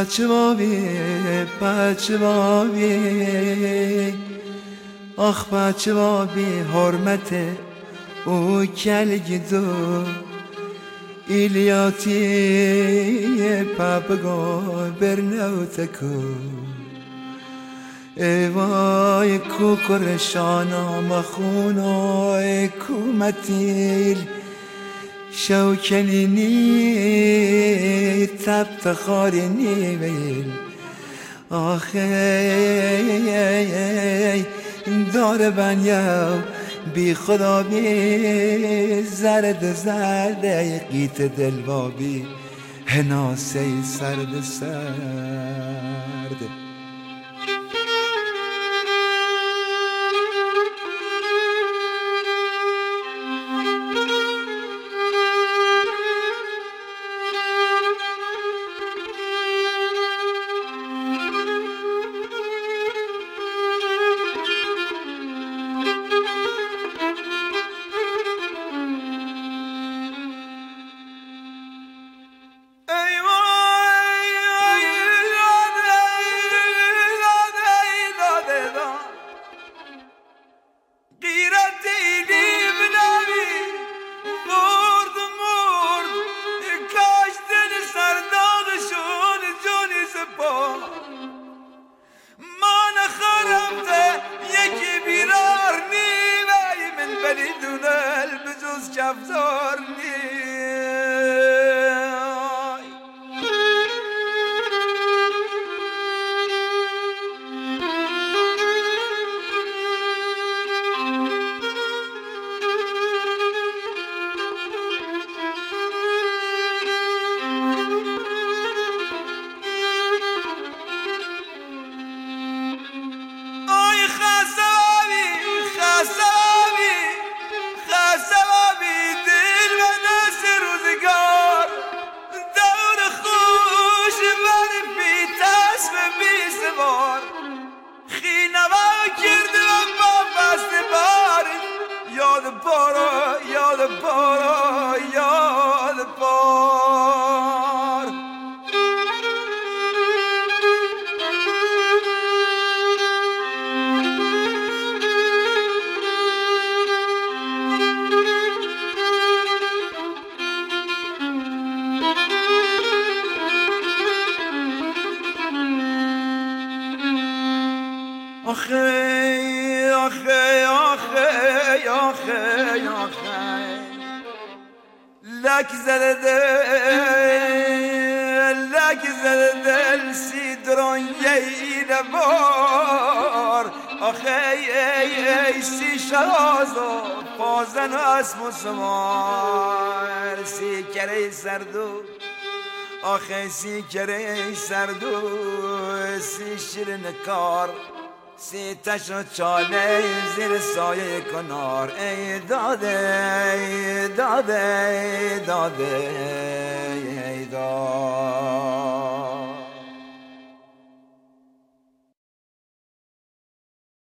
بچه بابی آخ بچه بابی حرمت او کلگدو ایلیاتی پاپگو برنوتکو ای وای کو کرشانا مخونو ای کو متیل شوکنینی تب خارینی ویل آخی دار بنیو بی خدا بی زرد قیت دلوابی هناسی سرد بدون البجوز کفزارنی یاد بار آخه لك زده دل سیدران یه بار آخه ای سی شرازو پازن اسم و سمار سی کره سردو آخه سی کره سردو سی شیرین کار سی تش و چاله زیر سایه کنار ای داده ای داده ای داده ای داده